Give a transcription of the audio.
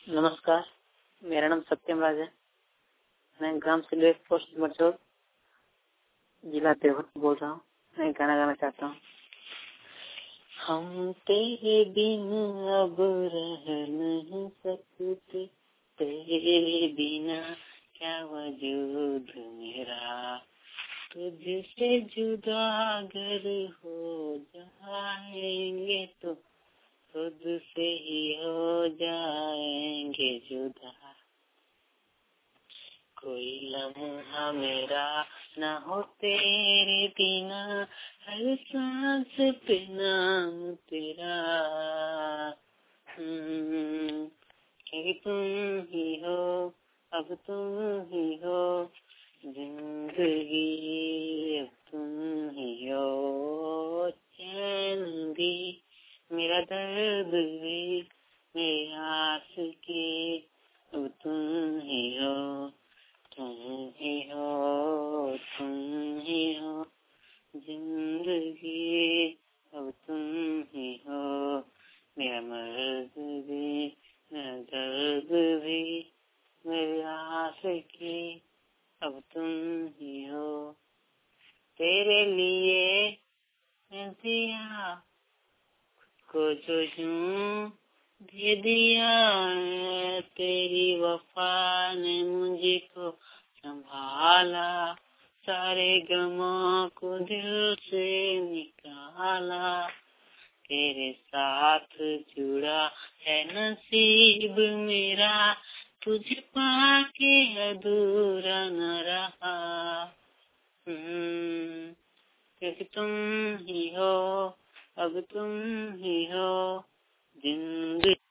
नमस्कार, मेरा नाम सत्यम राज है। मैं ग्राम सिलवेट पोस्ट मरचौर जिला देवघर बोल रहा हूँ। मैं गाना गाना चाहता हूँ। हम तेरे बिन अब रह नहीं सकते, तेरे बिना क्या वजूद मेरा, तुझसे जुदा अगर हो जाएंगे तो खुद से ही हो जाएंगे जुदा। कोई लम्हा मेरा ना हो तेरे बिना, हर सांस पे नाम तेरा। कि तुम ही हो, अब तुम ही हो जिंदगी, अब तुम ही हो चैन भी, मेरा दर्द भी, मेरी आस की, अब तुम ही हो, तुम ही हो, तुम ही हो जिंदगी, अब तुम ही हो, मेरा मर्द भी, मेरा दर्द भी, मेरी आस की, अब तुम ही हो। तेरे लिए मैं दिया को जो यूं दे दिया, तेरी वफा ने मुझको संभाला, सारे गमों को दिल से निकाला। तेरे साथ जुड़ा है नसीब मेरा, तुझे पाके अधूरा न रहा। क्योंकि तुम ही हो, अब तुम ही हो जिंदगी।